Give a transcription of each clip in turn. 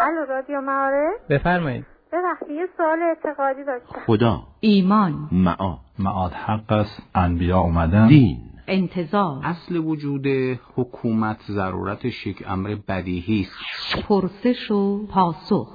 الو رادیو معارف. بفرمایید. ببخشید یه سوال اعتقادی داشتم. خدا، ایمان، معاد حق است، انبیا اومدن، دین، انتظار، اصل وجود حکومت ضرورتش یک امر بدیهی است. پرسش و پاسخ.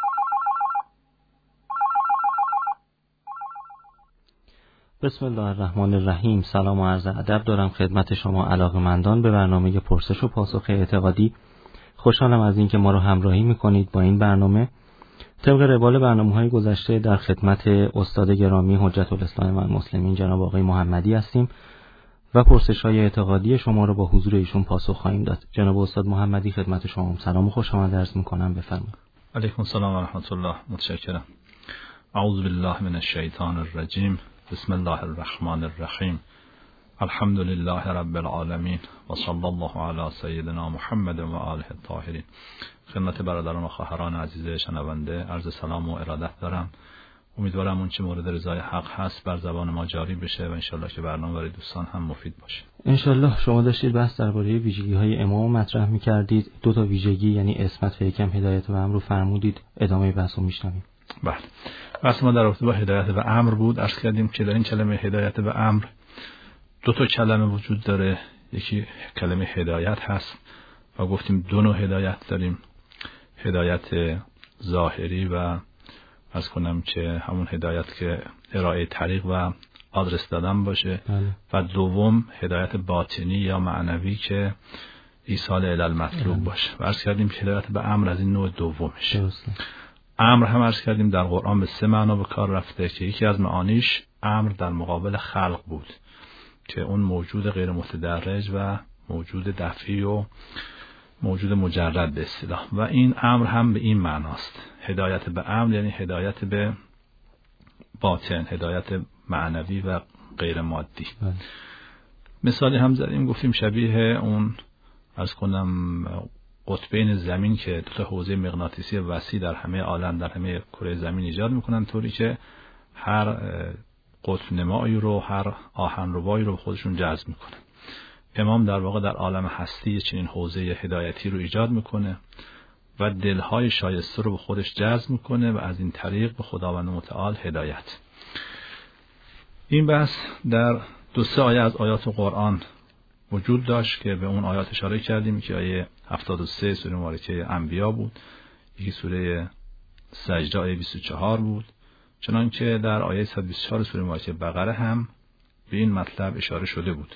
بسم الله الرحمن الرحیم. سلام و عرض ادب دارم خدمت شما علاقه‌مندان به برنامه پرسش و پاسخ اعتقادی. خوشحالم از اینکه ما رو همراهی میکنید با این برنامه. طبق روال برنامه‌های گذشته در خدمت استاد گرامی حجت الاسلام و المسلمین جناب آقای محمدی هستیم و پرسش‌های اعتقادی شما رو با حضور ایشون پاسخ خواهیم داد. جناب استاد محمدی خدمت شما سلام و خوش آمد عرض می‌کنم. بفرمایید. علیکم السلام و رحمت الله. متشکرم. اعوذ بالله من الشیطان الرجیم. بسم الله الرحمن الرحیم. الحمد لله رب العالمین و صلی الله علی سیدنا محمد و آله الطاهرین. خدمت برادران و خواهران عزیز شنونده عرض سلام و ارادت دارم. امیدوارم اون چه مورد رضای حق هست بر زبان ما جاری بشه و انشالله که برنامه برای دوستان هم مفید باشه. انشالله. شما داشتید بحث درباره ویژگی‌های امام مطرح می‌کردید. دو تا ویژگی یعنی اسمت و یکم هدایت و امر رو فرمودید. ادامه بحث رو میشنویم. بله. بحث ما در رابطه با هدایت و امر بود. عرض کردیم که در این کلمه هدایت و امر دو تا کلمه وجود داره. یکی کلمه هدایت هست و گفتیم دو نوع هدایت داریم. هدایت ظاهری و از کنم که همون هدایت که ارائه طریق و آدرس دادن باشه و دوم هدایت باطنی یا معنوی که ایصال الی المطلوب باشه. و عرض کردیم که هدایت به امر از این نوع دومشه. امر هم عرض کردیم در قرآن به 3 معنا به کار رفته که یکی از معانیش امر در مقابل خلق بود که اون موجود غیر متدرج و موجود دفعی و موجود مجرد به اصطلاح و این امر هم به این معناست. هدایت به امر یعنی هدایت به باطن، هدایت معنوی و غیر مادی. مثالی هم زدیم گفتیم شبیه اون از کنم قطبین زمین که دو تا حوزه مغناطیسی وسیع در همه عالم در همه کره زمین ایجاد میکنن طوری که هر قطب نمایی رو هر آهنربایی رو به خودشون جذب میکنن. امام در واقع در عالم هستی چنین حوزه هدایتی رو ایجاد میکنه و دلهای شایسته رو به خودش جذب میکنه و از این طریق به خداوند متعال هدایت. این بحث در 2-3 آیه از آیات قرآن وجود داشت که به اون آیات اشاره کردیم که آیه 73 سوره مبارکه انبیا بود، یکی سوره سجده آیه 24 بود، چنانکه در آیه 124 سوره مبارکه بقره هم به این مطلب اشاره شده بود.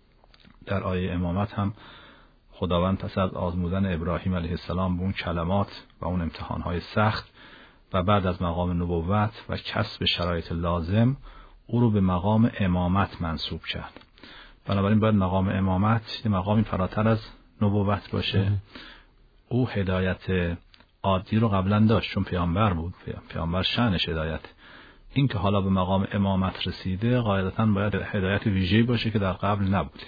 در آیه امامت هم خداوند پس از آزمودن ابراهیم علیه السلام به اون کلمات و اون امتحانهای سخت و بعد از مقام نبوت و کسب شرایط لازم او رو به مقام امامت منصوب کرد. بنابراین باید مقام امامت یه مقامی فراتر از نبوت باشه. او هدایت عادی رو قبلا داشت چون پیامبر بود، پیامبر شأنش هدایت. این که حالا به مقام امامت رسیده قاعدتاً باید هدایت ویژه‌ای باشه که در قبل نبوده.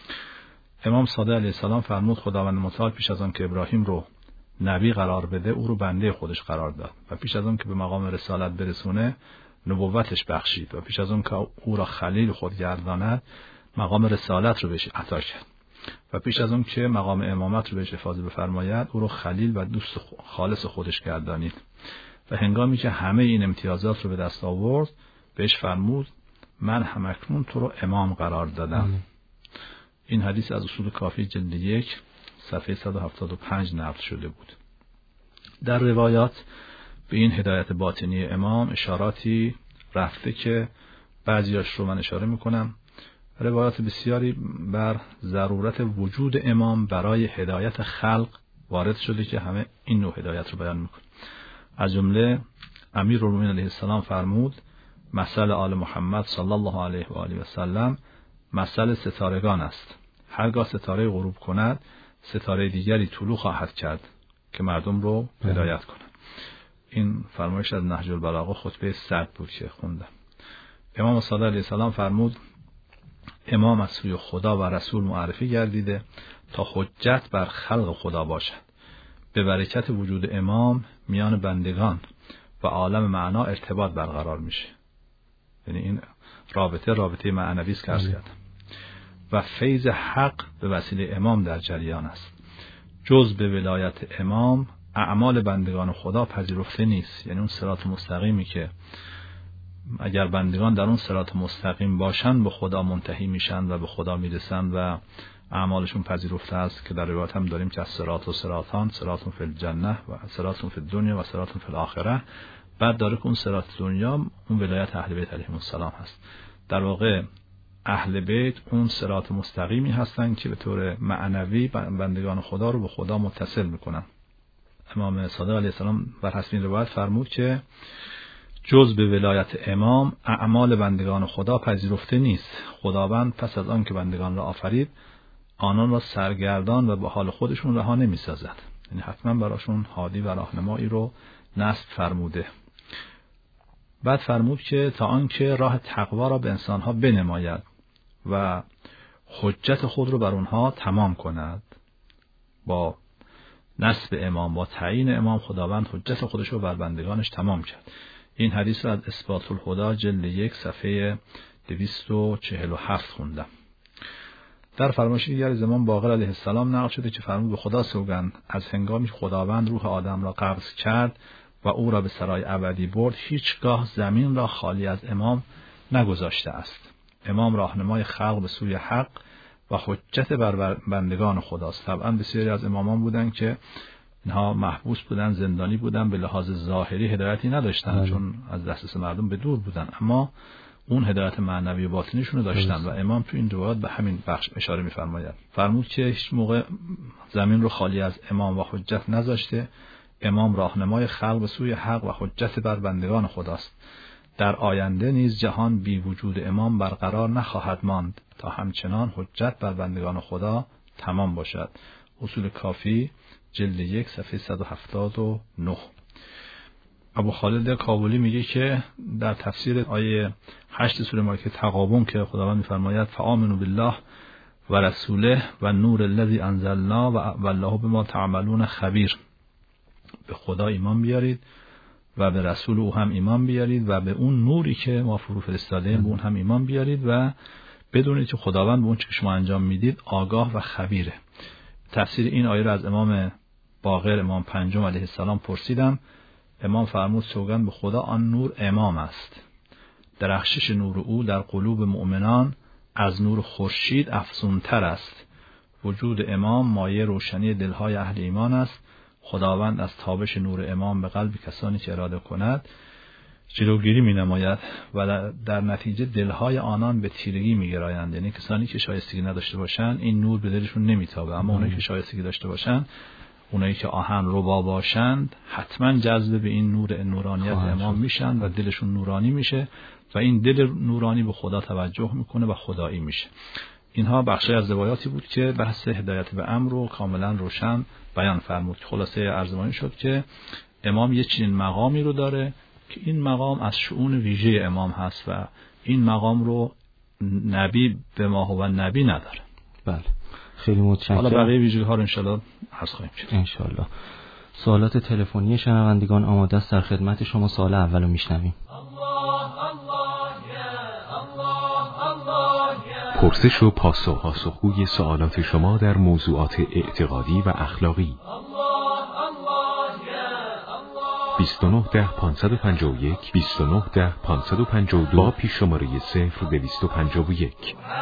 امام صادق علیه السلام فرمود خداوند متعال پیش از آن که ابراهیم رو نبی قرار بده او رو بنده خودش قرار داد و پیش از آن که به مقام رسالت برسونه نبوتش بخشید و پیش از آن که او را خلیل خود گرداند مقام رسالت رو بهش عطا کرد و پیش از آن که مقام امامت رو بهش افاضه بفرماید او رو خلیل و دوست خالص خودش گردانید و هنگامی که همه این امتیازات رو به دست آورد بهش فرمود من همکنون تو رو امام قرار دادم. این حدیث از اصول کافی جلد 1 صفحه 175 نقل شده بود. در روایات به این هدایت باطنی امام اشاراتی رفته که بعضیاش رو من اشاره میکنم. روایات بسیاری بر ضرورت وجود امام برای هدایت خلق وارد شده که همه این نوع هدایت رو بیان میکنه. از جمله امیرالمومنین علیه السلام فرمود مثل آل محمد صلی الله علیه و آله و سلم مثل ستارگان است. هرگاه ستاره غروب کند ستاره دیگری طلوع خواهد کرد که مردم رو هدایت کند. این فرمایش از نهج البلاغه خطبه 100 بود که خوندم. امام صادق علیه السلام فرمود امام از سوی خدا و رسول معرفی گردیده تا حجت بر خلق خدا باشد. به برکت وجود امام میان بندگان و عالم معنا ارتباط برقرار میشه. یعنی این رابطه معنوی است که عرض کردم و فیض حق به وسیله امام در جریان است. جز به ولایت امام اعمال بندگان خدا پذیرفته نیست. یعنی اون صراط مستقیمی که اگر بندگان در اون صراط مستقیم باشن به خدا منتهی میشن و به خدا میرسن و اعمالشون پذیرفته است، که در روایت هم داریم که از صراط و صراطان، صراط فی الجنه و صراط فی الدنیا و صراط فی الاخره. بعد داره که اون صراط دنیا اون ولایت اهل بیت علیهم السلام هست. در واقع اهل بیت اون صراط مستقیمی هستن که به طور معنوی بندگان خدا رو به خدا متصل میکنن. امام صادق علیه السلام بر حسب این روایت فرمود که جز به ولایت امام اعمال بندگان خدا پذیرفته نیست. خداوند پس از آن که بندگان را آفرید آنان را سرگردان و به حال خودشون رها نمی‌سازد. یعنی حتما براشون هادی و راهنمایی رو نصب فرموده. بعد فرمود که تا آنکه راه تقوا را به انسانها بنماید و حجت خود رو بر اونها تمام کند. با نصب امام، با تعیین امام، خداوند حجت خودش رو بر بندگانش تمام کرد. این حدیث رو از اثبات الهدی جلد 1 صفحه 247 خوندم. در فرمایش دیگر از امام باقر علیه السلام نقل شده که فرمود به خدا سوگند از هنگامی که خداوند روح آدم را قبض کرد و او را به سرای ابدی برد هیچگاه زمین را خالی از امام نگذاشته است. امام راهنمای خلق به سوی حق و حجت بر بندگان خداست. طبعا بسیاری از امامان بودن که اینها محبوس بودن، زندانی بودن، به لحاظ ظاهری هدایتی نداشتن چون از دسترس مردم به دور بودن، اما اون هدایت معنوی و باطنیشون رو داشتن و امام تو این روایات به همین بخش اشاره می‌فرماید. فرمود که هیچ موقع زمین رو خالی از امام و حجت نذاشته. امام راهنمای خلق به سوی حق و حجت بر بندگان خداست. در آینده نیز جهان بی وجود امام برقرار نخواهد ماند تا همچنان حجت بر بندگان خدا تمام باشد. اصول کافی جلد 1 صفحه 179. ابو خالد کابلی میگه که در تفسیر آیه 8 سوره مایده تغابن که خداوند میفرماید فآمنوا بالله و رسوله و نور الذی انزلنا و والله بما تعملون خبیر، به خدا ایمان بیارید و به رسول او هم ایمان بیارید و به اون نوری که ما فرو فرستادیم به اون هم ایمان بیارید و بدونید که خداوند به اون چه شما انجام میدید آگاه و خبیره. تفسیر این آیه را از امام باقر امام پنجم علیه السلام پرسیدم. امام فرمود سوگند به خدا آن نور امام است. درخشش نور او در قلوب مؤمنان از نور خورشید افزونتر است. وجود امام مایه روشنی دلهای اهل ایمان است. خداوند از تابش نور امام به قلب کسانی که اراده کند جلوگیری می نماید و در نتیجه دلهای آنان به تیرگی می گرایند. یعنی کسانی که شایستگی نداشته باشند این نور به دلشون نمی تابه، اما اونایی که شایستگی داشته باشند، اونایی که آهن ربا باشند حتما جذب به این نور نورانیت امام میشن و دلشون نورانی میشه و این دل نورانی به خدا توجه میکنه و خدایی میشه. اینها بخشی از روایاتی بود که بحث هدایت به امر رو کاملا روشن بیان فرمود. خلاصه عرضمانی شد که امام یه چنین مقامی رو داره که این مقام از شؤون ویژه امام هست و این مقام رو نبی به ما هو نبی نداره. بله، خیلی متشکرم. حالا بقیه ویژگی ها رو انشالله عرض خواهیم کرد. انشالله. سوالات تلفنی شنوندگان آماده است، در خدمت شما. سوال اولو میشنویم. پرسش و پاسخگوی سوالات شما در موضوعات اعتقادی و اخلاقی. 29 10 551 29 10 552 با پیش شماره 0251.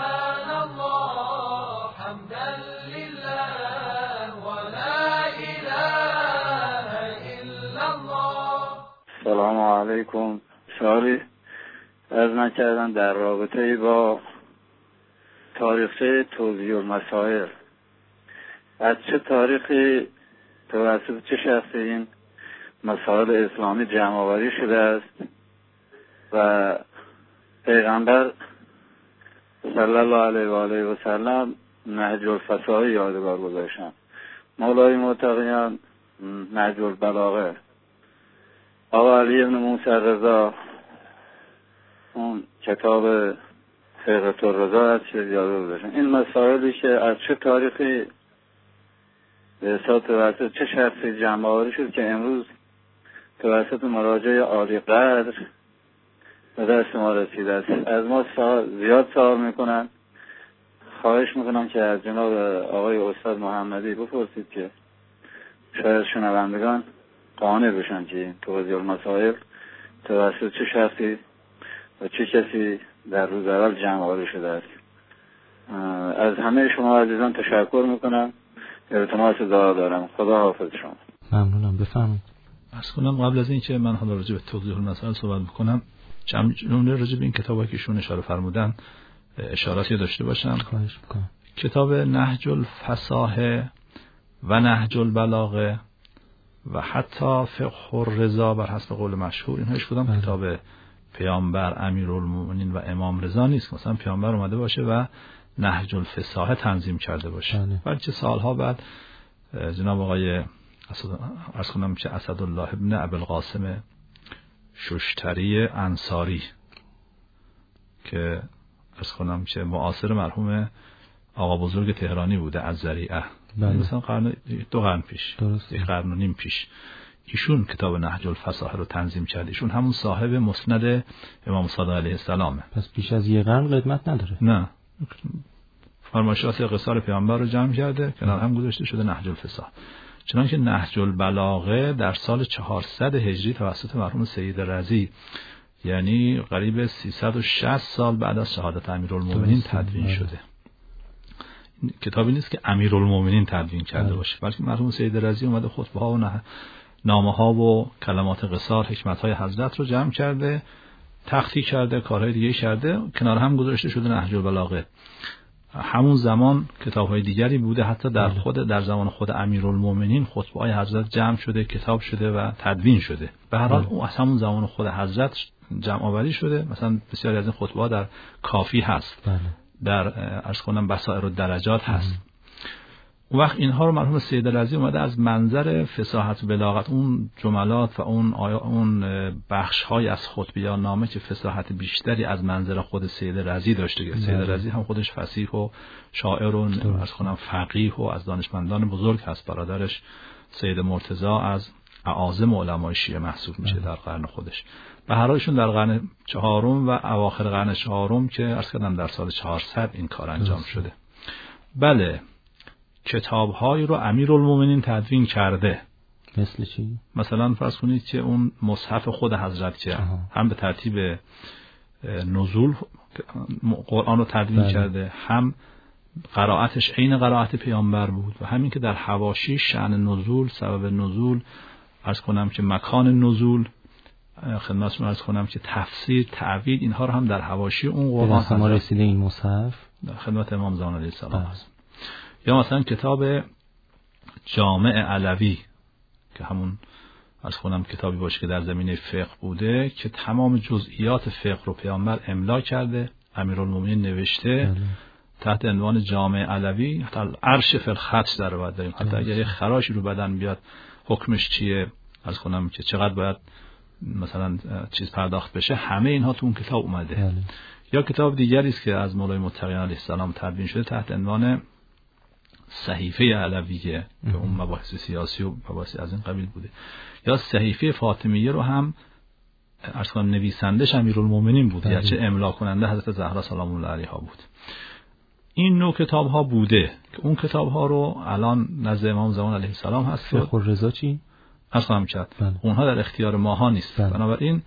سلام علیکم. سوالی از من کردن در رابطه با تاریخچه توزیع المسائل. از چه تاریخی توسط چه شخصی این مسائل اسلامی جمع آوری شده است و پیغمبر صلی الله علیه و آله و سلم نهج الفصاحه یادگار گذاشتن، مولای متقیان نهج البلاغه، آقا علی ابن موسی رضا اون کتاب فقه الرضا از چه یادگار گذاشتن. این مسائلی که از چه تاریخی به حساب توسط چه شخصی جمع آوری شد که امروز توسط مراجع عالی قدر به دست ما رسیده است. از ما زیاد سوال میکنن. خواهش میکنم که از جناب آقای استاد محمدی بپرسید که شاید شنوندگان قانع بشن که توضیح المسائل توسط چه شخصی و چه کسی در روز اول جمع آوری شده است. از همه شما عزیزان تشکر میکنم. التماس دعا دارم. خدا حافظ شما. ممنونم. بفرمایید. عرض کنم قبل از این که من حالا راجع به توضیح المسائل صحبت بکنم، چند جمله راجع به این کتابی که ایشون اشاره فرمودن اشاراتی داشته باشم. خواهش میکنم. کتاب نهج الفصاحه و نهج البلاغه و حتی فقه الرضا بر حسب قول مشهور، اینها هیچ کدام کتاب پیامبر امیرالمومنین و امام رضا نیست. مثلا پیامبر اومده باشه و نهج الفصاحه تنظیم کرده باشه، بلکه سالها بعد جناب آقای عرض کنم که اسدالله ابن ابوالقاسم ششتری انصاری که عرض کنم که معاصر مرحوم آقا بزرگ تهرانی بوده از ذریعه، مثلا 2 قرن پیش، 1 قرن و نیم پیش، ایشون کتاب نهج الفصاحه رو تنظیم کرده. ایشون همون صاحب مسند امام صادق علیه السلامه. پس بیش از 1 قرن قدمت نداره. نه، فرمایشات قصار پیامبر رو جمع کرده، کنار هم گذاشته شده نهج الفصاحه. چنانکه نهج البلاغه در سال 400 هجری توسط مرحوم سید رضی، یعنی قریب 360 سال بعد از شهادت امیرالمومنین تدوین شده. کتابی نیست که امیرالمومنین تدوین کرده باشه، بلکه مرحوم سید رضی اومده خطبه ها و نامه ها و کلمات قصار، حکمت های حضرت رو جمع کرده، تختی کرده، کارهای دیگه کرده، کنار هم گذاشته شده نهج البلاغه. همون زمان کتاب‌های دیگری بوده، حتی در زمان خود امیرالمومنین خطبه‌های حضرت جمع شده، کتاب شده و تدوین شده. به هر حال اون از همون زمان خود حضرت جمع آوری شده. مثلا بسیاری از این خطبه‌ها در کافی هست، در عرض کنم بصائر الدرجات هست. اون وقت اینها رو مرحوم سید رضی اومده از منظر فصاحت و بلاغت، اون جملات و اون بخش‌های از خطبه یا نامه که فصاحت بیشتری از منظر خود سید رضی داشته که سید رضی هم خودش فصیح و شاعر و عرض کنم فقیه و از دانشمندان بزرگ هست. برادرش سید مرتضی از اعاظم علمای شیعه محسوب میشه در قرن خودش. به هر حال ایشون در قرن 4 و اواخر قرن 4 که عرض کردم در سال 400 این کار انجام شده. بله، کتاب‌های رو امیرالمومنین تدوین کرده. مثل چی؟ مثلا فرض کنید که اون مصحف خود حضرت که هم به ترتیب نزول قرآن رو تدوین کرده، هم قرائتش عین قرائت پیامبر بود و همین که در حواشی شأن نزول، سبب نزول، عرض کنم که مکان نزول، خدمتتون عرض کنم که تفسیر، تعویل، اینها رو هم در حواشی اون قرآن ما رسیده این مصحف خدمت امام زمان علیه السلام هست. یا مثلا کتاب جامع علوی که همون از خونم کتابی باشه که در زمینه فقه بوده که تمام جزئیات فقه رو پیامبر املا کرده، امیرالمومنین نوشته تحت عنوان جامع علوی. حتی عرش فی الخط در بعد داریم، حتی اگر یه خراشی رو بدن بیاد حکمش چیه، از خونم که چقدر باید مثلا چیز پرداخت بشه، همه اینها تو اون کتاب اومده. یا کتاب دیگری است که از مولای متقیان علیه السلام تدوین شده تحت عنوان صحیفه علویه که اون مباحث سیاسی و مباحث از این قبیل بوده. یا صحیفه فاطمیه رو هم اصلا نویسندش امیرالمومنین بود، یا چه املا کننده حضرت زهرا سلام الله علیها بود. این نوع کتاب ها بوده که اون کتاب ها رو الان نزد امام زمان علیه السلام هست. فقه الرضا چی؟ اصلا کرد اونها در اختیار ماها نیست. بنابراین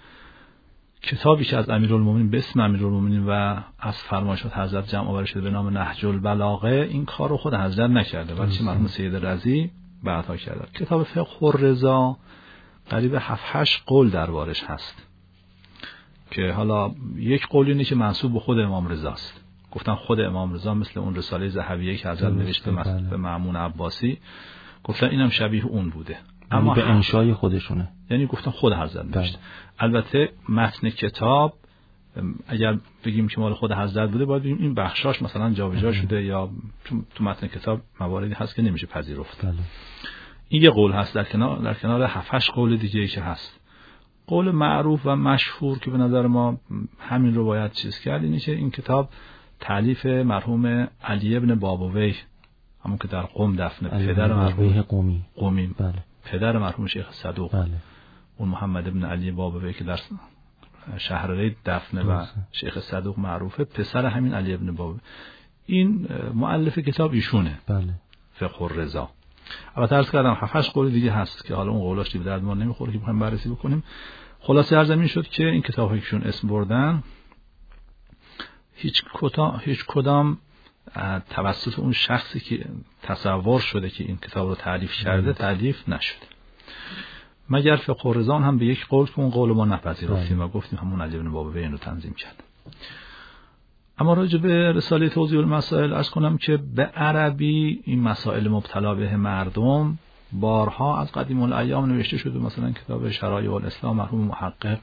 کتابی که از امیرالمومنین به اسم امیرالمومنین و از فرمایشات حضرت جمع آوری شده به نام نهج البلاغه، این کار رو خود حضرت نکرده، بلکه مرحوم سید رضی بعدها کرده. کتاب فقه الرضا قریب 7-8 قول دربارش هست که حالا یک قول اینه که منسوب به خود امام رضاست. گفتن خود امام رضا مثل اون رساله ذهبیه که حضرت نوشته به مأمون عباسی، گفتن اینم شبیه اون بوده، اما به انشای خودشونه، یعنی گفتن خود حضرت نوشته. البته متن کتاب اگر بگیم که مال خود حضرت بوده باید بگیم این بخشاش مثلا جابجا شده، یا تو متن کتاب مواردی هست که نمیشه پذیرفت. این یه قول هست در کنار 7-8 قول دیگه که هست. قول معروف و مشهور که به نظر ما همین رو باید چیز کرد اینه که این کتاب تالیف مرحوم علی ابن بابویه، همون که در قم دفنه، پدر مرحوم قمی، پدر مرحوم شیخ صدوق، اون محمد ابن علی بابویه که در شهر رید دفنه و شیخ صدوق معروفه، پسر همین علی ابن بابویه. این مؤلف کتاب ایشونه، فقه الرضا. البته عرض کردم 7-8 قول دیگه هست که حالا اون قولاش دیگه به درد ما نمیخوره که بخوایم بررسی بکنیم. خلاصه عرض این شد که این کتابایی که چون اسم بردن هیچ کدام توسط اون شخصی که تصور شده که این کتاب رو تالیف کرده تالیف نشده، مگر فقه الرضا هم به یک قول که اون قول ما نپذیرفتیم و گفتیم همون علی بن بابویه اینو تنظیم کرد. اما راجع به رساله توضیح المسائل عرض کنم که به عربی این مسائل مبتلا به مردم بارها از قدیم الایام نوشته شده، مثلا کتاب شرایع الاسلام مرحوم محقق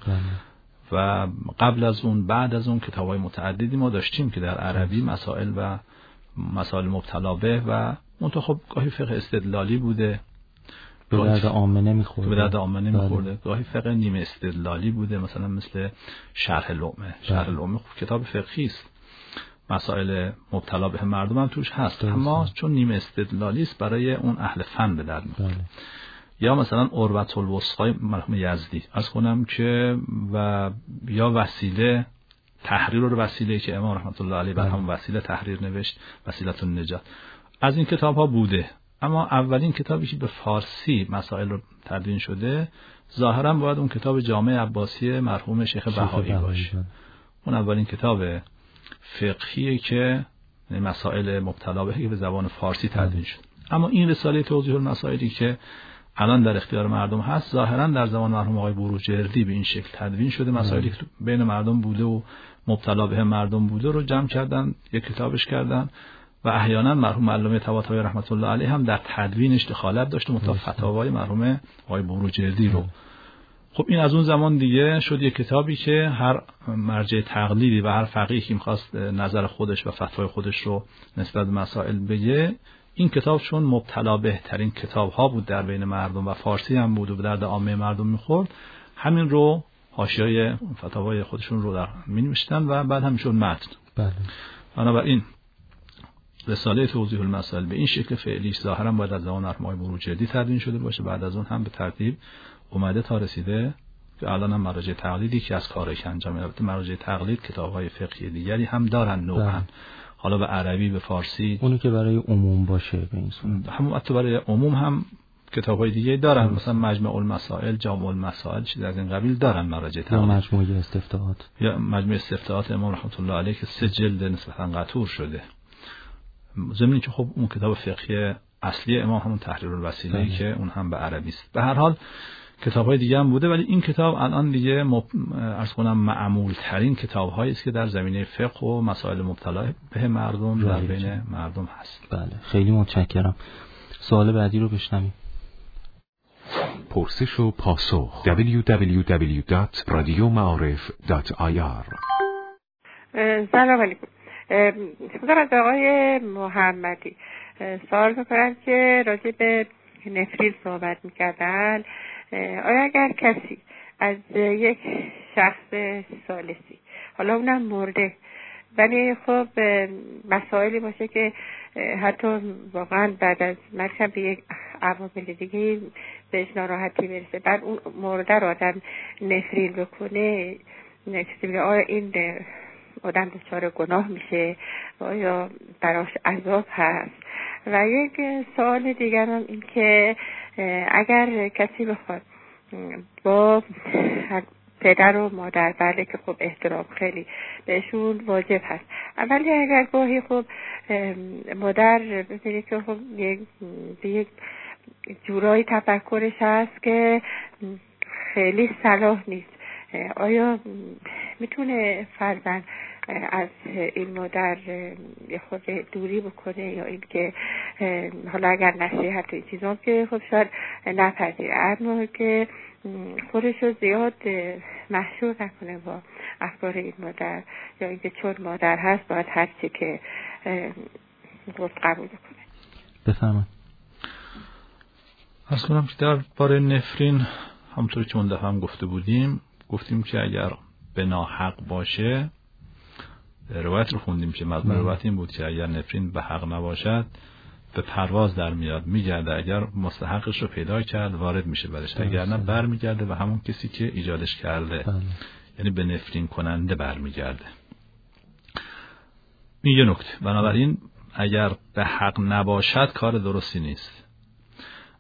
و قبل از اون بعد از اون کتاب‌های متعددی ما داشتیم که در عربی مسائل و مسائل مبتلا به و اون تو خب گاهی فقه استدلالی بوده به درد عامه نمیخورده، گاهی فقه نیمه استدلالی بوده، مثلا مثل شرح لقمه خب کتاب فقهی است، مسائل مبتلا به مردم هم توش هست اما چون نیمه استدلالی است برای اون اهل فن به درد میخوره. یا مثلا عروة الوثقی مرحوم یزدی از کنم که و یا وسیله تحریر و وسیله که امام رحمت الله علیه بر هم وسیله تحریر نوشت، وسیلة النجات، از این کتاب ها بوده. اما اولین کتابی که به فارسی مسائل رو تدوین شده ظاهرا باید اون کتاب جامع عباسی مرحوم شیخ بهایی باشه. اون اولین کتاب فقهیه که مسائل مبتلا به که به زبان فارسی تدوین شد. اما این رساله توضیح المسائلی که الان در اختیار مردم هست ظاهرا در زمان مرحوم آقای بروجردی به این شکل تدوین شده، مسائلی که بین مردم بوده و مبتلا به مردم بوده رو جمع کردن، یک کتابش کردن و احیانا مرحوم علامه طباطبایی رحمت الله علیه هم در تدوینش دخالت داشت مطابق فتاوای مرحوم آقای بروجردی رو. خب این از اون زمان دیگه شد یک کتابی که هر مرجع تقلیدی و هر فقیهی که می‌خواست نظر خودش و فتوای خودش رو نسبت به مسائل بگه، این کتاب چون مبتلا بهترین کتاب ها بود در بین مردم و فارسی هم بود و به درد عامه مردم میخورد، همین رو حاشیه فتاوای خودشون رو در می‌نوشتن و بعد هم شد متن. بله. بنابراین رساله توضیح المسائل به این شکل فعلیش ظاهرا باید از زمان مرحوم بروجردی تدوین شده باشه، بعد از اون هم به ترتیب اومده تا رسیده که الان هم مراجع تقلیدی که از کارش انجام میده. مراجع تقلید کتاب‌های فقهی دیگری هم دارن نوعاً، حالا به عربی به فارسی، اونی که برای عموم باشه به این صورت، همون حتی برای عموم هم کتاب‌های دیگه دارن، مثلا مجمع المسائل، جامع المسائل، چیز از این قبیل دارن مراجع تقلید، یا مجموعه استفتاءات، یا مجموعه استفتاءات امام رحمت الله علیه که 3 جلد نسبتاً قطور شده. ضمن که خب اون کتاب فقهی اصلی امام همون تحریر الوسیله که اون هم به عربی است. به هر حال کتاب‌های دیگه هم بوده ولی این کتاب الان دیگه عرض کنم معمول ترین کتاب‌هایی است که در زمینه فقه و مسائل مبتلا به مردم در بین مردم هست. بله خیلی متشکرم. سوال بعدی رو بشنویم. پرسش و پاسخ www.radiomaarif.ir. سلام علیکم. از آقای محمدی سوال می‌کنم که راجع به نفرین صحبت می‌کردن. آیا اگر کسی از یک شخص ثالثی، حالا اونم مرده، ولی خب مسائلی باشه که حتی واقعا بعد از مرگ به یک عوامل دیگه بهش ناراحتی برسه، بعد اون مرده رو آدم نفرین بکنه، آیا این آدم دچار گناه میشه و آیا براش عذاب هست؟ و یک سوال دیگر هم این که اگر کسی بخواد با پدر و مادر، بله که خب احترام خیلی بهشون واجب هست، ولی اگر گاهی خب مادر ببینید که خب یک جورایی تفکرش هست که خیلی صلاح نیست، آیا میتونه فرزند از این مادر خود دوری بکنه یا این که حالا اگر نصیحت و چیزان که خب شاید نپذیره، اما که خودش رو زیاد محشور نکنه با افکار این مادر، یا اینکه چون مادر هست باید هر چی که گفت قبول بکنه. بفرمایید. از کنم که در باره نفرین همونطور که اون دفعه هم گفتیم که اگر به ناحق باشه، روایت رو خوندیم که مضمون روایت این بود که اگر نفرین به حق نباشد به پرواز در میاد، میگرده، اگر مستحقش رو پیدا کرد وارد میشه برش، اگر نه بر میگرده و همون کسی که ایجادش کرده یعنی به نفرین کننده بر میگرده. این یه نکته. بنابراین اگر به حق نباشد کار درستی نیست.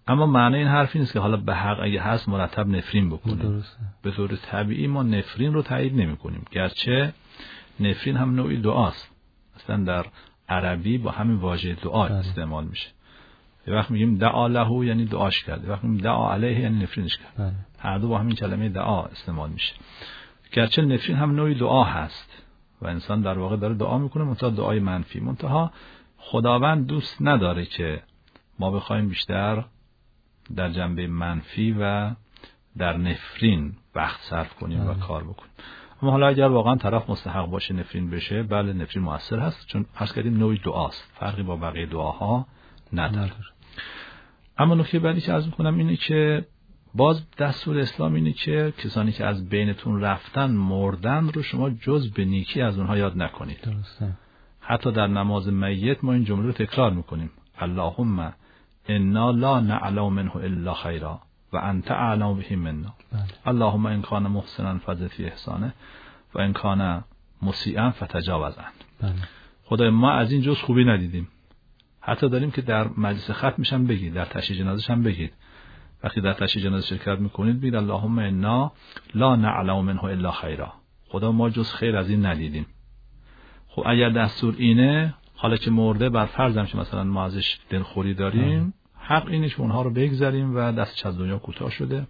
اما معنی این حرفی نیست که حالا به حق اگه هست مرتب نفرین بکنیم. درسته. به طور طبیعی ما نفرین رو تایید نمی کنیم، گرچه نفرین هم نوعی دعاست. اصلا در عربی با همین واژه دعا استعمال میشه. یه وقت میگیم دعا له یعنی دعاش کرد، یه وقت میگیم دعا علیه یعنی نفرینش کرد. هر دو با همین کلمه دعا استعمال میشه. گرچه نفرین هم نوعی دعا هست و انسان در واقع داره دعا میکنه، منتها دعای منفی. منتها خداوند دوست نداره که ما بخوایم بیشتر در جنبه منفی و در نفرین وقت صرف کنیم و کار بکنیم. اما حالا اگر واقعا طرف مستحق باشه نفرین بشه، بله نفرین مؤثر هست، چون عرض کردیم نوعی دعاست، فرقی با بقیه دعاها نداره. اما نکته بعدی که عرض میکنم اینه که باز دستور اسلام اینه که کسانی که از بینتون رفتن مردن رو شما جز به نیکی از اونها یاد نکنید. درسته. حتی در نماز میت ما این جمله رو تکرار میکنیم: اللهم انا لا نعلم منه الا خیرا و انت اعلم به منا. اللهم ان کان محسنا فزد فی احسانه و ان کان مسیئا فتجاوز عنه. خدای ما از این جز خوبی ندیدیم. حتی داریم که در مجلس ختم میشن بگید، در تشییع جنازه هم بگید، وقتی در تشییع جنازه شرکت میکنید بگید اللهم انا لا نعلم منه الا خیرا، خدا ما جز خیر از این ندیدیم. خب اگر دستور اینه، حالا که مرده بر فرضم که مثلا ما ازش دلخوری داریم، حق اینه که اونها رو بگذاریم و دستش از دنیا کوتاه شده،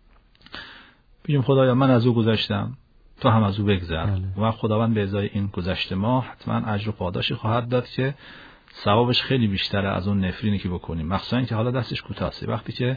بگیم خدایا من از او گذشتم، تو هم از او بگذر. و خداوند به ازای این گذشته ما حتما اجر و پاداشی خواهد داد که ثوابش خیلی بیشتره از اون نفرینی که بکنیم، مخصوصا اینکه حالا دستش کوتاهه. وقتی که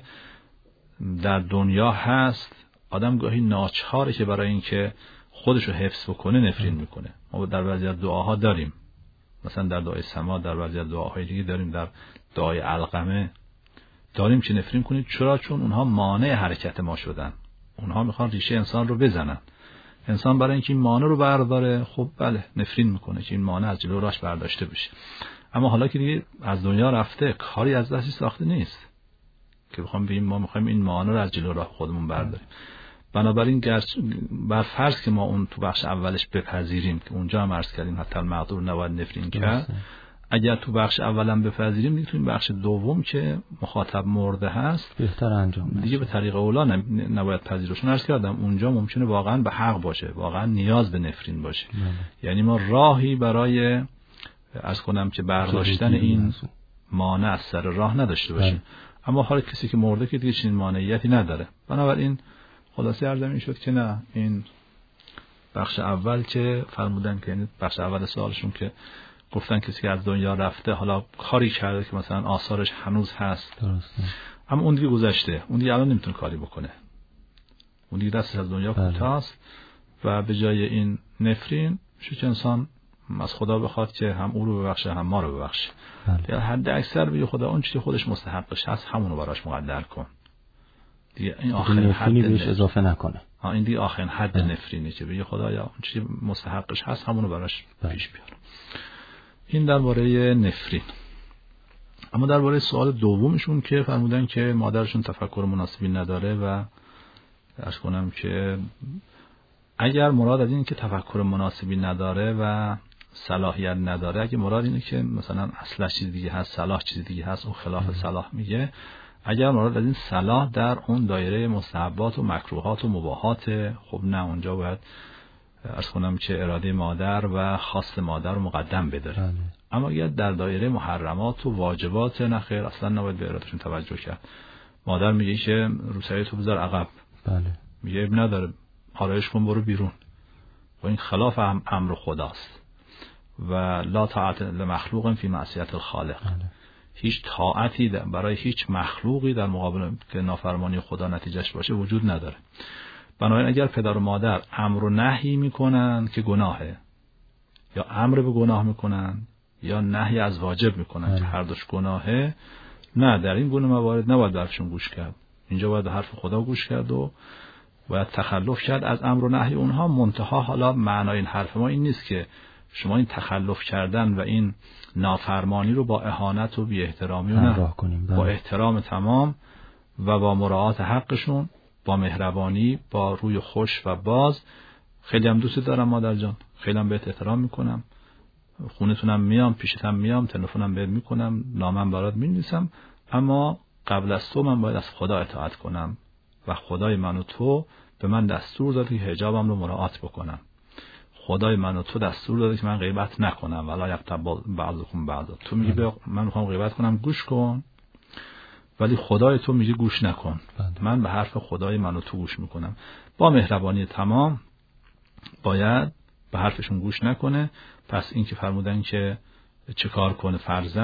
در دنیا هست آدم گاهی ناچاره که برای اینکه خودش رو حفظ بکنه نفرین میکنه. ما در بعضی از دعاها داریم، مثلا در دعای سما، در بعضی از دعاهای دیگه داریم، در دعای علقمه داریم که نفرین کنید. چرا؟ چون اونها مانع حرکت ما شدن، اونها میخوان ریشه انسان رو بزنن. انسان برای اینکه این مانع رو برداره، خب بله نفرین میکنه که این مانع از جلو راش برداشته بشه. اما حالا که دیگه از دنیا رفته، کاری از دستش ساخته نیست که بخوام بگیم ما میخوایم این مانع رو از جلو راه خودمون برداریم. بنابراین بر فرض که ما اون تو بخش اولش بپذیریم که اونجا هم عرض کردیم حتی المقدور نباید نفرین کرد، اگر تو بخش اولم بپذیریم دیگه تو این بخش دوم که مخاطب مرده هست بهتر انجام دیگه به طریق اولا نباید پذیرشون. عرض کردم اونجا ممکنه واقعا به حق باشه، واقعا نیاز به نفرین باشه. یعنی ما راهی برای عرض کنم که برداشتن این مانع از سر راه نداشته باشیم. اما حالا کسی که مرده که دیگه چنین مانعیتی نداره. بنابراین خلاصه عرضم این شد که نه، این بخش اول که فرمودن که یعنی بخش اول سوالشون که گفتن کسی که از دنیا رفته حالا کاری کرده که مثلا آثارش هنوز هست، درسته، اما اون دیگه گذشته، اون دیگه الان نمیتونه کاری بکنه، اون دیگه دستش از دنیا کوتاست و به جای این نفرین میشه که انسان از خدا بخواد که هم او رو ببخشه هم ما رو ببخشه. یا حد اکثر بگه خدا اون چیزی خودش مستحقش هست همون رو براش مقدر کن. دیگه این آخرین حد بهش اضافه نکنه. این دیگه آخرین حد نفرینه که بگه خدایا اون چیزی مستحقش هست همون رو براش پیش بیار. این درباره نفرین. اما درباره سوال دومشون که فرمودن که مادرشون تفکر مناسبی نداره و عرض کنم که اگر مراد از این که تفکر مناسبی نداره و صلاحیت نداره، اگه مراد اینه که مثلا اصلش چیز دیگه هست، صلاح چیز دیگه هست، اون خلاف صلاح میگه، اگر مراد از این صلاح در اون دایره مستحبات و مکروهات و مباحات، خب نه، اونجا باید عرض کنم که اراده مادر و خواست مادر رو مقدم بداره. اما اگر در دایره محرمات و واجبات، نه خیر، اصلا نباید به ارادهشون توجه کرد. مادر میگه که روسری تو بذار عقب، میگه اب نداره، آرایش کن برو بیرون، و این خلاف امر خداست. و لا طاعت لمخلوق فی معصیت الخالق. هیچ طاعتی برای هیچ مخلوقی در مقابل که نافرمانی خدا نتیجهش باشه وجود نداره. بنابراین اگر پدر و مادر امر و نهی میکنن که گناهه، یا امر به گناه میکنن یا نهی از واجب میکنن که هر دوش گناهه، نه، در این گونه موارد نباید حرفشون گوش کرد. اینجا باید حرف خدا گوش کرد و باید تخلف کرد از امر و نهی اونها. منتها حالا معنای این حرف ما این نیست که شما این تخلف کردن و این نافرمانی رو با اهانت و بی احترامی و با احترام تمام و با مراعات حقشون، با مهربانی، با روی خوش و باز، خیلی هم دوست دارم مادر جان، خیلی هم بهت احترام میکنم، خونتونم میام، پیشتم میام، تلفنم بهت میکنم، نامم برات مینویسم، اما قبل از تو من باید از خدا اطاعت کنم و خدای من و تو به من دستور داده که حجابم رو مراعات بکنم. خدای من و تو دستور داده که من غیبت نکنم، ولا یغتب بعضکم بعضا. تو میگی من میخوام غیبت کنم، گوش کن، ولی خدای تو میگه گوش نکن. من به حرف خدای من و تو گوش میکنم. با مهربانی تمام باید به حرفشون گوش نکنه. پس این که فرمودن که چه کار کنه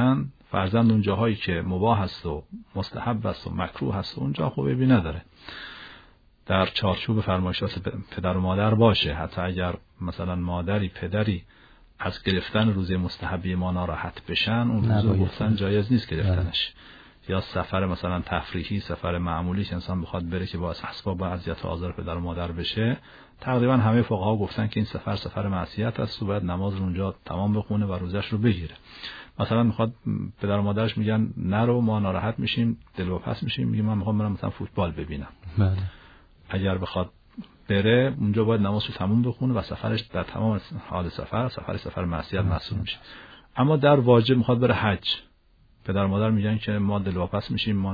فرزند اون جاهایی که مباح هست و مستحب است و مکروه هست و اونجا خوبی نداره، در چارچوب فرمایشات پدر و مادر باشه. حتی اگر مثلا مادری پدری از گرفتن روزه مستحبی ما ناراحت بشن، اون روزو گفتن جایز نیست گرفتنش. یا سفر مثلا تفریحی، سفر معمولی که انسان بخواد بره که باعث اسباب اذیت و آزار پدر و مادر بشه، تقریبا همه فقها گفتن که این سفر معصیت است و باید نماز رو اونجا تمام بخونه و روزش رو بگیره. مثلا میخواد پدر و مادرش میگن نرو، ما ناراحت میشیم، دلواپس میشیم، میگه من میخوام برم مثلا فوتبال ببینم. بله. اگر بخواد بره اونجا باید نماز رو تمام بخونه و سفرش در تمام حال سفر معصیت محسوب میشه. اما در واجب میخواد بره حج، پدر و مادر میگن که ما دلواپس میشیم، ما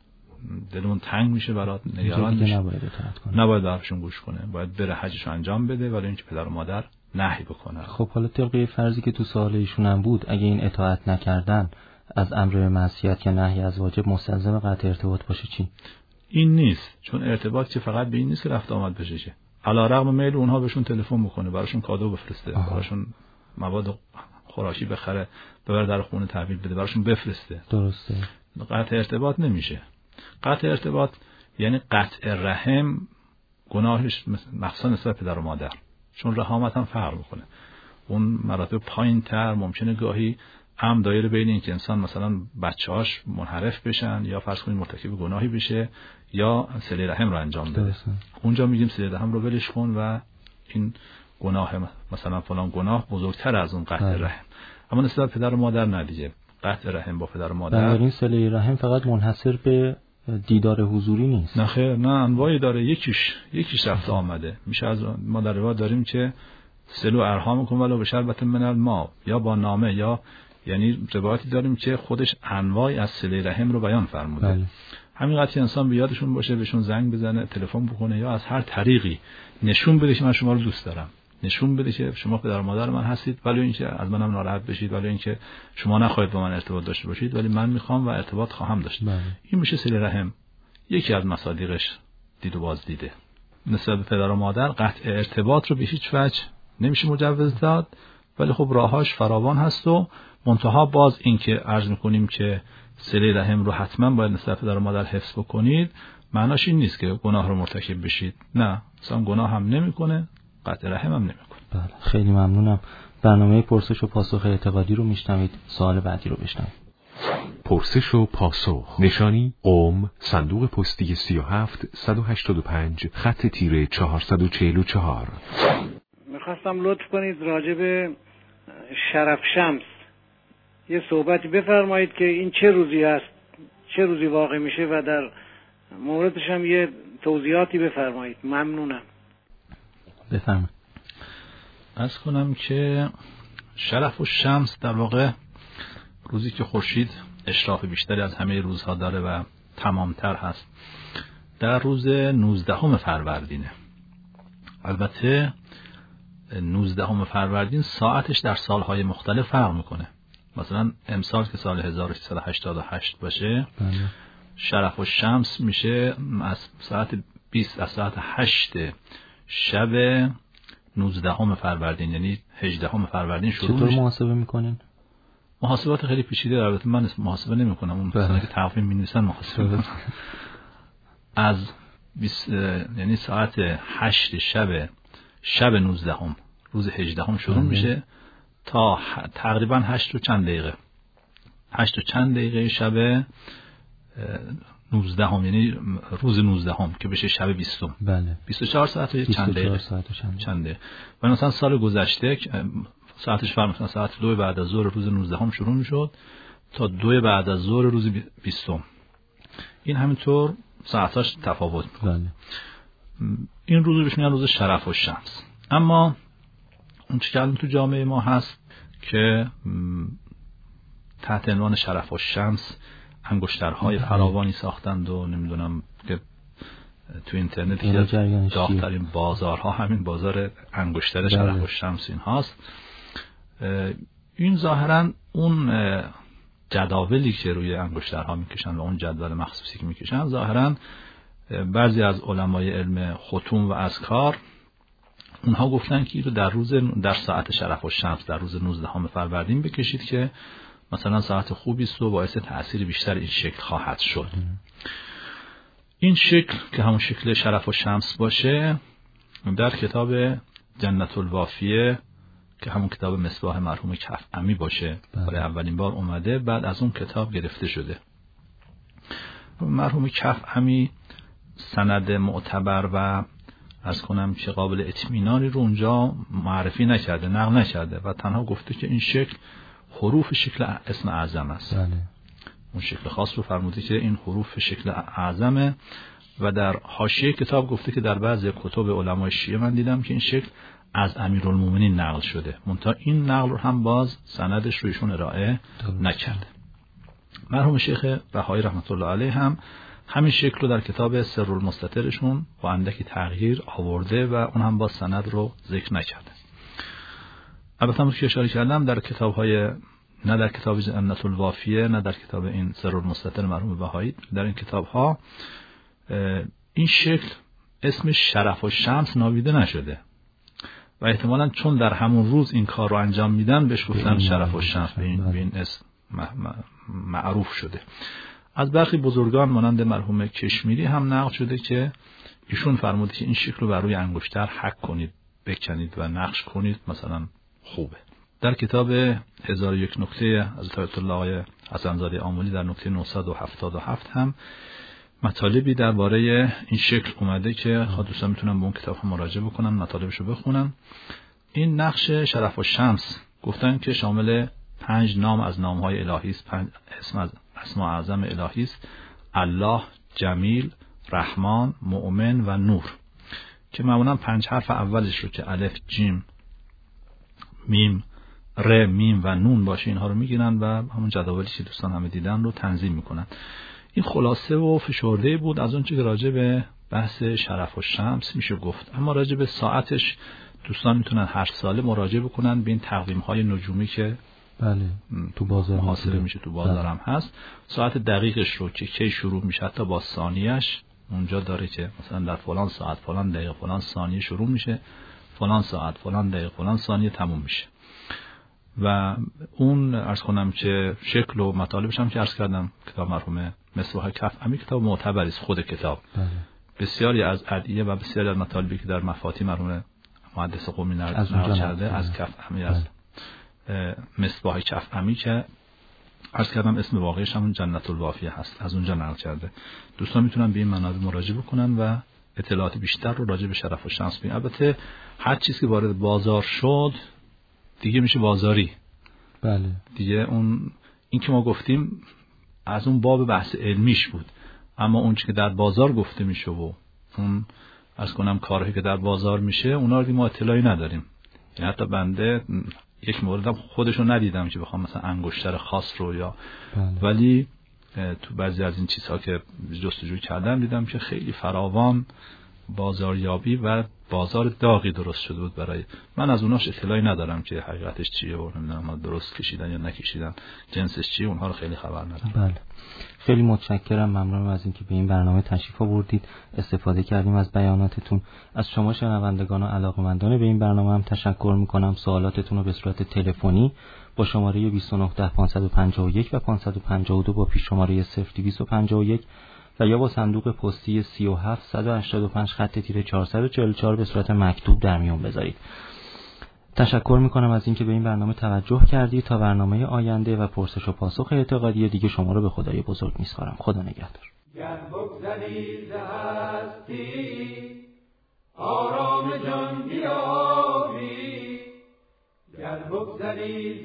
دلمون تنگ میشه برات، نگران میشه، نباید حرفشون گوش کنه، باید بره حجش رو انجام بده، ولی اینکه پدر و مادر نهی بکنه. خب حالا طبق فرضی که تو سوال ایشون هم بود، اگه این اطاعت نکردن از امر معصیت که نهی از واجب مستلزم قطع ارتباط باشه چی؟ این نیست، چون ارتباط که فقط به این نیست که رفت آمد بشه. علیرغم میل اونها بهشون تلفن بکنه، براشون کادو بفرسته، براشون مواد خوراکی بخره ببره در خونه تحویل بده، براشون بفرسته. درسته. قطع ارتباط نمیشه. قطع ارتباط یعنی قطع رحم، گناهش مخصوصا نسبت پدر و مادر، چون رحامت هم فرق میکنه. اون مراتب پایین تر ممکنه گاهی هم دایره بین این که انسان مثلا بچه‌هاش منحرف بشن یا فرض کنید مرتکب گناهی بشه یا صله رحم رو انجام بده. اونجا میگیم صله رحم رو ولش کن و این گناه مثلا فلان گناه بزرگتر از اون قطع رحم. اما نسبت پدر و مادر ندیگه. قطع رحم با پدر و مادر، در این صله رحم فقط منحصر به دیدار حضوری نیست. نه خیر، نه، انواعی داره. یکیش رفت آمده. میشه از ما در روایت داریم که صلو ارحامکم ولو بشربة من الماء، یا با نامه، یا یعنی روایتی داریم که خودش انواعی از صله رحم رو بیان فرموده. بله. همین قضیه انسان به یادشون باشه، بهشون زنگ بزنه، تلفن بکنه، یا از هر طریقی نشون بده که من شما رو دوست دارم، نشون بده که شما پدر و مادر من هستید، ولی اینکه از منم ناراحت بشید، ولی اینکه شما نخواهید با من ارتباط داشته باشید، ولی من میخوام و ارتباط خواهم داشت. بله. این میشه صله رحم. یکی از مصادیقش دید و بازدیده. نسبت به پدر و مادر قطع ارتباط رو به هیچ وجه نمیشه مجوز داد، ولی خب راهاش فراوان هست و منتها باز این که عرض میکنیم که صله رحم رو حتما باید نسبت پدر و مادر حفظ بکنید، معناش این نیست که گناه رو مرتکب بشید. نه، اصلا گناه هم نمیکنه، قطع رحم هم نمیکنه. بله، خیلی ممنونم. برنامه پرسش و پاسخ اعتقادی رو میشنوید. سوال بعدی رو بشنوید. پرسش و پاسخ. نشانی قم، صندوق پستی 37185 خط تیره 444. میخواستم لطف کنید راجع به شرف شمس یه صحبتی بفرمایید که این چه روزی است، چه روزی واقع میشه و در موردش هم یه توضیحاتی بفرمایید. ممنونم. بفرمایید. عرض کنم که شرف الشمس در واقع روزی که خورشید اشراف بیشتری از همه روزها داره و تمامتر هست، در روز 19 فروردینه. البته 19 فروردین ساعتش در سالهای مختلف فرق میکنه. مثلا امسال که سال 1388 باشه، شرف الشمس میشه از ساعت 20 از ساعت 8 شب 19 فروردین، یعنی 18 فروردین شروع میشه. چطور محاسبه میکنین؟ محاسبات خیلی پیچیده داره، البته من محاسبه نمیکنم، اون کسانی که تقویم می‌نویسن محاسبه از 20 یعنی ساعت 8 شب 19 روز 18 شروع میشه تا تقریبا 8 و چند دقیقه شب 19 یعنی روز 19 که بشه شب 20. بله. 24 ساعت و چند دقیقه. و مثلا سال گذشته ساعتش فرق میکنه، ساعت 2 بعد از ظهر روز 19 شروع میشد تا 2 بعد از ظهر روز 20. این همینطور ساعتاش تفاوت میکنه. این روز بهش میگن روز شرف الشمس. اما اون چیزی که الان تو جامعه ما هست که تحت عنوان شرف الشمس انگشترهای فراوانی ساختند و نمیدونم که تو اینترنت که داغ‌ترین بازارها همین بازار انگشتر شرف الشمس این هاست. این ظاهراً اون جداولی که روی انگشترها میکشن و اون جدول مخصوصی که میکشن ظاهراً بعضی از علمای علم ختوم و اذکار اونها گفتن که اینو در ساعت شرف الشمس در روز 19 فروردین بکشید که مثلا ساعت خوبی است و باعث تأثیر بیشتر این شکل خواهد شد. این شکل که همون شکل شرف الشمس باشه در کتاب جنت الوافیه که همون کتاب مصباح مرحوم کفعمی باشه برای اولین بار اومده، بعد از اون کتاب گرفته شده. مرحوم کفعمی سند معتبر و عرض کنم که قابل اطمینانی رو اونجا معرفی نکرده، نقل نکرده و تنها گفته که این شکل حروف شکل اسم اعظم است. اون شکل خاص رو فرموده که این حروف شکل اعظمه و در حاشیه کتاب گفته که در بعضی کتب علمای شیعه من دیدم که این شکل از امیرالمومنین نقل شده، منتها این نقل رو هم باز سندش رو ایشون ارائه نکرده. مرحوم شیخ بهایی رحمت الله علیه هم همین شکل رو در کتاب سرالمستترشون با اندکی تغییر آورده و اون هم باز سند رو ذکر نکرده. البته همون که اشاره کردم در کتاب‌های نه در کتاب جنت الوافیه نه در کتاب این سرالمستتر مرحوم بهایی، در این کتاب‌ها این شکل اسمش شرف الشمس نامیده نشده و احتمالاً چون در همون روز این کار رو انجام میدن بهش گفتن شرف الشمس، به این اسم معروف شده. از برخی بزرگان مانند مرحوم کشمیری هم نقل شده که ایشون فرموده که این شکل رو بر روی انگشتر حک کنید، بکنید و نقش کنید، مثلا خوبه. در کتاب 1001 نکته حضرت آیت الله حسن‌زاده آملی در نکته 977 هم مطالبی درباره این شکل اومده که دوستان میتونن به اون کتاب هم مراجعه بکنن، مطالبش رو بخونن. این نقش شرف الشمس گفتن که شامل 5 نام از نام‌های الهی است، 5 اسم از اسماء اعظم الهی است: الله، جمیل، رحمان، مؤمن و نور، که معمولا 5 حرف اولش رو که الف، جیم، میم، ر، میم و نون باشه اینها رو میگیرن و همون جداولی که دوستان همه دیدن رو تنظیم میکنن. این خلاصه و فشرده بود از اون چیزی که راجع به بحث شرف الشمس میشه گفت. اما راجع به ساعتش دوستان میتونن هر ساله مراجعه بکنن به این تقویم‌های نجومی که بله تو بازار محاسبه میشه، تو بازار هم هست. ساعت دقیقش رو که کی شروع میشه حتی با ثانیه‌اش اونجا داره که مثلا در فلان ساعت فلان دقیقه فلان ثانیه شروع میشه، فلان ساعت فلان دقیقه فلان ثانیه تموم میشه. و اون عرض کنم که شکل و مطالبش هم که عرض کردم کتاب مرحوم مصباح کفعمی کتاب معتبری است. خود کتاب بسیاری از ادعیه و بسیاری از مطالبی که در مفاتیح مرحوم محدث قمی نقل کرده از کفعمی، از مصباح کفعمی که عرض کردم اسم واقعیش همون جنت الوافیه هست، از اونجا نقل کرده. دوستان میتونن به این منابع مراجعه بکنن و اطلاعات بیشتر رو راجع به شرف الشمس ببینن. البته هر چیزی که وارد بازار شد دیگه میشه بازاری. بله دیگه این که ما گفتیم از اون باب بحث علمیش بود، اما اون چیزی که در بازار گفته میشه و اون عرض کنم کارهایی که در بازار میشه اونا رو ما اطلاعی نداریم. یعنی حتی بنده یک موردم خودشو ندیدم که بخوام مثلا انگشتر خاص رو یا ولی تو بعضی از این چیزها که جستجو کردم دیدم که خیلی فراوان بازاریابی و بازار داغی درست شده بود برای من. از اوناش اطلاعی ندارم که حقیقتش چیه و نمیدونم درست کشیدن یا نکشیدن، جنسش چیه، اونها رو خیلی خبر ندارم. بله خیلی متشکرم، ممنونم از اینکه به این برنامه تشریف آوردید، استفاده کردیم از بیاناتتون. از شما شنوندگان و علاقه‌مندان به این برنامه هم تشکر میکنم. سوالاتتون رو به صورت تلفنی با شماره 2910 551 و 552 با پیش شماره 0251 و یا با صندوق پستی 37185 خط تیره 444 به صورت مکتوب در میون بذارید. تشکر میکنم از اینکه به این برنامه توجه کردید. تا برنامه آینده و پرسش و پاسخ اعتقادی دیگه شما رو به خدای بزرگ میسپارم. خدا نگهدار. گر بگذری ز هستی آرام جان بیابی، گر بگذری ز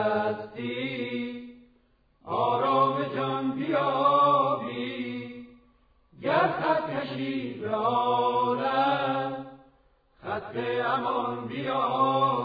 هستی آرام جان بیابی، گر خط کشی به عالم خط امان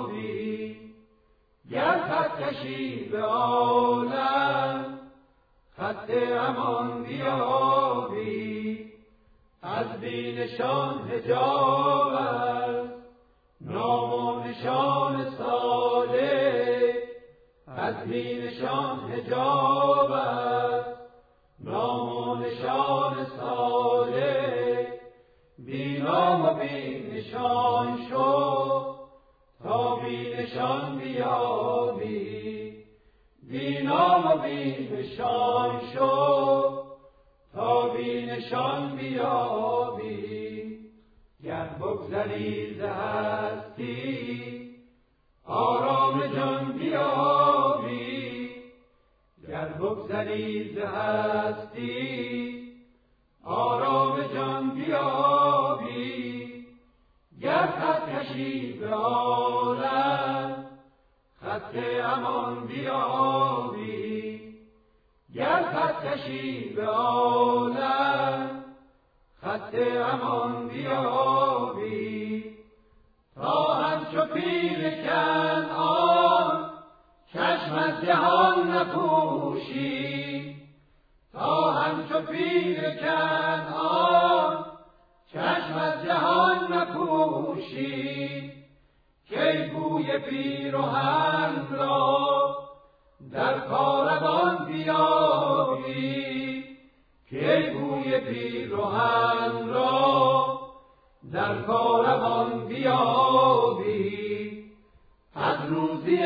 بیابی، گر خط کشی به عالم خط امان بیابی، از بینشان حجاب است نام و نشان صالح، از بینشان حجاب است نام و نشان صالح، بی نام و بی نشان شو تا بی نشان بیابی، بی نام و بی نشان شو تا بی نشان بیابی. گر بگذری ز هستی آرام جان بیابی، گر بگذری ز هستی آرام جان بیابی، گر خط کشی به عالم خط امان بیابی، گر خط کشی به عالم خط امان بیابی، تا همچو پیر کنعان چشم از جهان نپوشی، تا همچو پیر کنعان چشم از جهان نپوشی، کی بوی پیرهن را در کاروان بیابی، کی بوی پیرهن را در کاروان بیابی، از روزی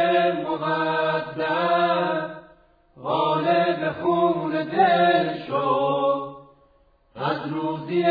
مقدر غالب خون دل شو، از روزی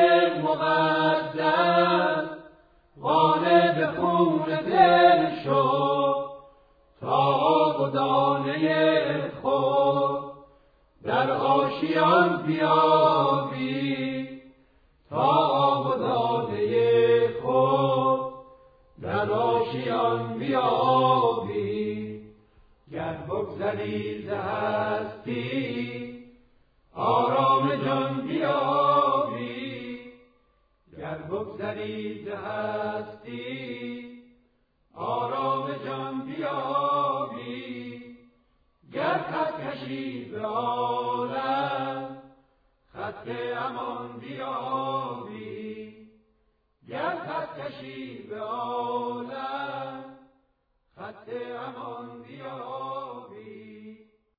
مقدر غالب خون دل شو، تا آب و دانه خود در آشیان بیابی، تا آب و دانه خود در آشیان بیابی. گر بگذری ز هستی آرام جان بیابی، گر بگذری ز هستی آرام جان بیابی، گر خط کشی به عالم خط امان بیابی، گر خط کشی به عالم خط امان بیابی.